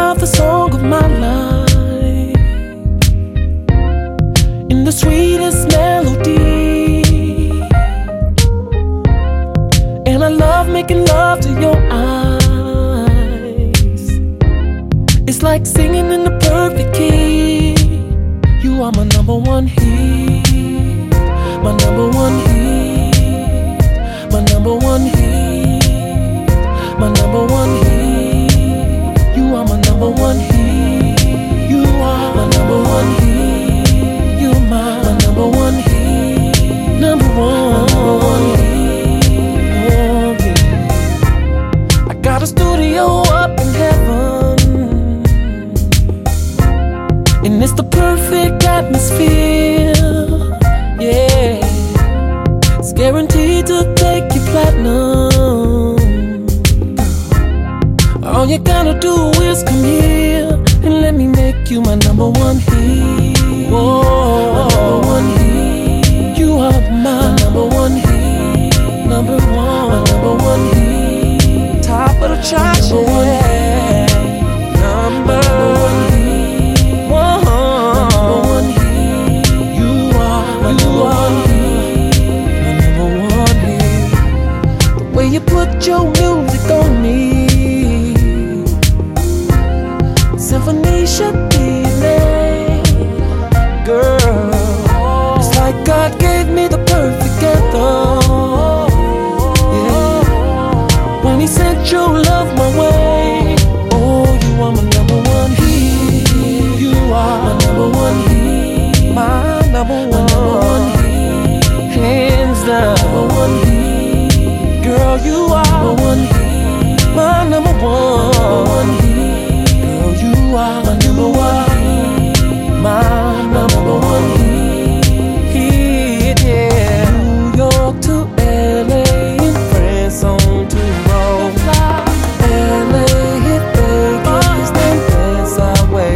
love, the song of my life, in the sweetest melody. And I love making love to your eyes. It's like singing in the perfect key. You are my number one hit, my number one hit, my number one hit, my number one hit. You are my number one hit. You are my number one hit. You are my number one hit. Number one hit. Oh yeah. I got a studio up in heaven, and it's the perfect atmosphere. Yeah, it's guaranteed to take you platinum. All you gotta do is come here and let me make you my number one hit. Whoa, my number one hit. You are my number one hit. Number one, my number one hit. Top of the chart, number one hit. Number one hit. Whoa, number one hit. You are my number one hit. My number one hit. The way you put your music on me, symphony should be made, girl. It's like God gave me the perfect anthem. Yeah, when He sent your love my way. Oh, you are my number one hit. You are my number one hit. My number one hit. Hands down, number one hit. Girl, you are number one hit. My number one hit. You are my number one hit, my number one hit, yeah. New York to LA and France on to Rome. LA hit Vegas, then dance our way.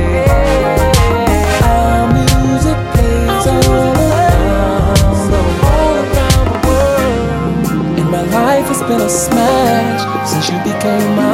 Our music plays all around the world. And my life has been a smash since you became mine.